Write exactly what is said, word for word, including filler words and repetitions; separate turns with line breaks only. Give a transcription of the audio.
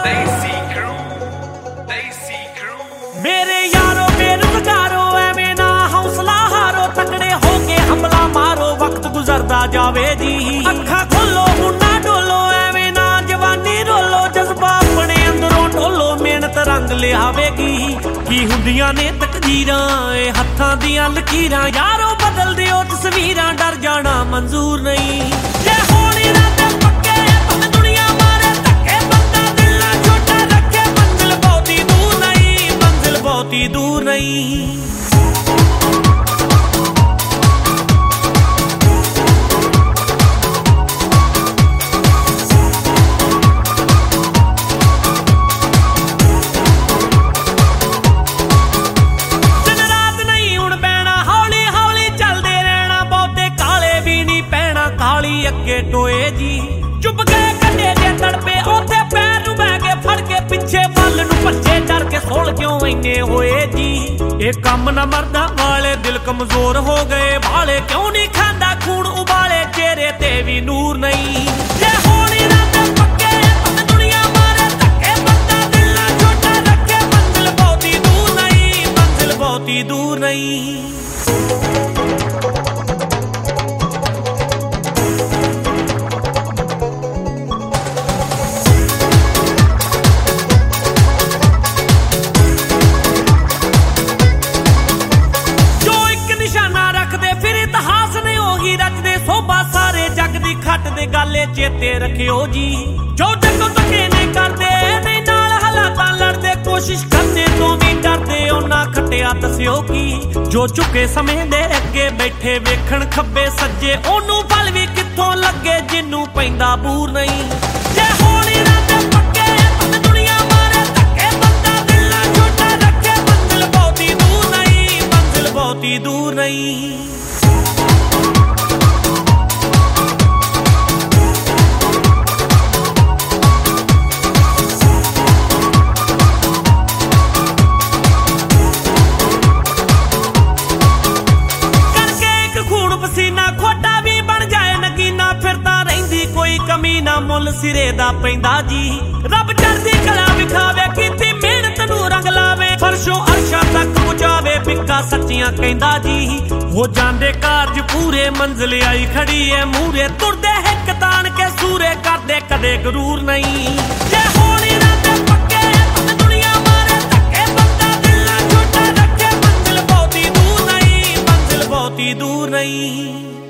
मेरे यारो बेरोजगारो एवें ना हौसला हारो, तकड़े होके हमला मारो, वक्त गुजरदा जावे जी। अखा खोलो मुन्ना डोलो, एवें ना जवानी रोलो, जज्बा अपने अंदरों ढोलो, मेहनत रंग लियावेगी। की हुंदियां ने तकदीरां ए हत्थां दियां लकीरां, यारो बदल दिओ तस्वीरां, डर जाना मंजूर नहीं। जे होण इरादे पक्के भावें दुनिया मारे धक्के, बंदा दिल ना छोटा रखे, मंजिल बहुती दूर नहीं, मंजिल बहुती दूर नहीं। अगे टोए जी चुप गए कटे दे तड़पे, ओथे पैर नु बह के फड़ के पिछे बल नु भज्जे, डर के सोल क्यों इन्ने होए जी। ये कम न मरदा वाले दिल कमजोर हो गए भाले, क्यों नहीं खांदा खून उबाले, चेहरे ते भी नूर नहीं। जे होण इरादे पक्के भावें दुनिया मारे धक्के, बंदा दिल ना छोटा रखे, मंजिल बहुती दूर नहीं, मंजिल बहुती दूर नहीं। खट दे गाले चेते रखियो जी, जो जगो धक्के नहीं करदे, नहीं नाल हालातां लड़दे, कोशिश करदे तो भी डरदे, ओना खटिया दस्सियो की। जो झुके समय दे अगे बैठे वेखण खब्बे सज्जे, ओनू फल भी कित्थों लगे, जिन्नू पैंदा बूर नहीं। जे होण इरादे पक्के भावें दुनिया मारे धक्के, बंदा दिल ना छोटा रखे, मंजिल बहुती दूर नहीं, मंजिल बहुती दूर नहीं। कमी ना मुल सिरे दा पैंदा जी, रब चढ़दी कला विखावे, कीती मेहनत नू रंग लावे, फरशों अर्शां तक पहुंचावे, पिक्का सच्चियां कहंदा जी। हो जांदे कारज पूरे, मंजिल आई खड़ी है मूरे, तुरदे हिक तान के सूरे, करदे कदे गरूर नहीं। जे होण इरादे पक्के भावें दुनिया मारे धक्के, बंदा दिल ना छोटा रखे, मंजिल बहुती दूर नहीं, मंजिल बहुती दूर नहीं।